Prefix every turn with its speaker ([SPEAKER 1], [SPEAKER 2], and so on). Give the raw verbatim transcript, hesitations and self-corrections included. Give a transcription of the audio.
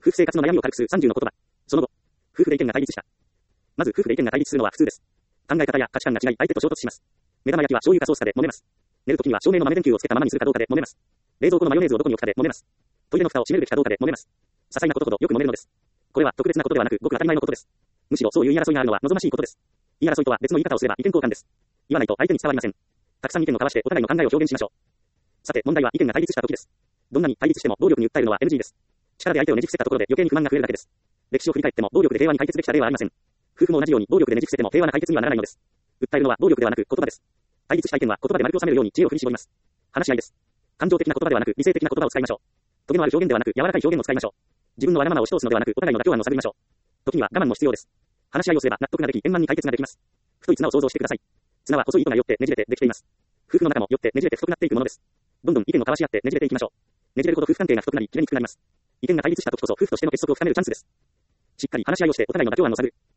[SPEAKER 1] 夫婦生活の悩みを軽くするさんじゅうの言葉。その後、夫婦で意見が対立した。まず夫婦で意見が対立するのは普通です。考え方や価値観が違い、相手と衝突します。目玉焼きは醤油かソースかで揉めます。寝るときには照明の豆電球をつけたままにするかどうかで揉めます。冷蔵庫のマヨネーズをどこに置くかで揉めます。トイレの蓋を閉めるべきかどうかで揉めます。些細なことほどよく揉めるのです。これは特別なことではなく、ごく当たり前のことです。むしろそういう言い争いがあるのは望ましいことです。言い争いとは別の言い方をすれば意見交換です。言わないと相手に伝わりません。たくさん意見を交わしてお互いの考えを表現しましょう。さて、問題は意見が対立した時です。どんなに対立しても暴力に訴えるのは エヌジー です。力で相手をねじ伏せたところで余計に不満が増えるだけです。歴史を振り返っても暴力で平和に解決できた例はありません。夫婦も同じように暴力でねじ伏せても平和な解決にはならないのです。訴えるのは暴力ではなく言葉です。対立した意見は言葉で丸く収めるように知恵を振り絞ります。話し合いです。感情的な言葉ではなく理性的な言葉を使いましょう。トゲのある表現ではなく柔らかい表現を使いましょう。自分のわがままを押し通すのではなくお互いの妥協案を探りましょう。時には我慢も必要です。話し合いをすれば納得ができ円満に解決ができます。太い綱を想像してください。綱は細い糸がよってねじれてできています。夫婦の中もよってねじれて太くなっていくものです。どんどん意見を交わし合ってねじれていきましょう。ねじれるほど夫婦関係が太くなり切れにくくなります。意見が対立した時こそ夫婦としての結束を深めるチャンスです。しっかり話し合いをしてお互いの妥協案を探る。